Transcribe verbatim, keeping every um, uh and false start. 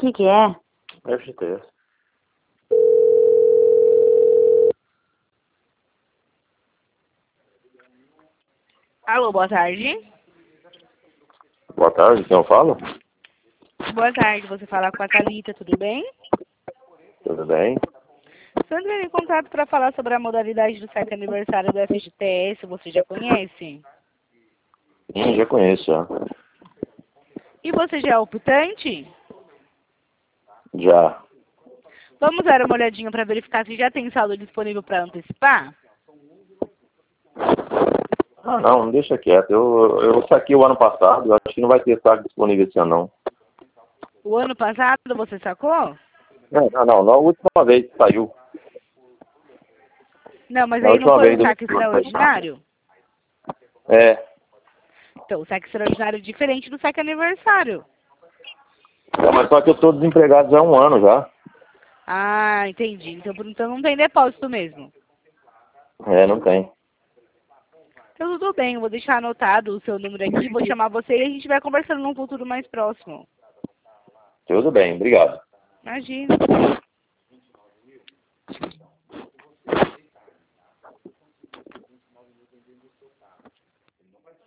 que que é? F G T S. Alô, boa tarde. Boa tarde, quem eu falo? Boa tarde, você fala com a Thalita, tudo bem? Tudo bem? Estou entrando em contato para falar sobre a modalidade do sétimo aniversário do F G T S, você já conhece? Sim, já conheço, já. E você já é optante? Já. Vamos dar uma olhadinha para verificar se já tem saldo disponível para antecipar? Ah, não, não deixa quieto. Eu, eu saquei o ano passado, acho que não vai ter saco disponível esse ano, não. O ano passado você sacou? Não, não, não, na última vez que saiu. Não, mas Na aí não última foi vez um do... saque extraordinário? É. Então, o saque extraordinário é diferente do saque aniversário. É, mas só que eu tô desempregado já há um ano já. Ah, entendi. Então, por- então não tem depósito mesmo. É, não tem. Então tudo bem, eu vou deixar anotado o seu número aqui, vou chamar você e a gente vai conversando num futuro mais próximo. Tudo bem, obrigado. Imagina.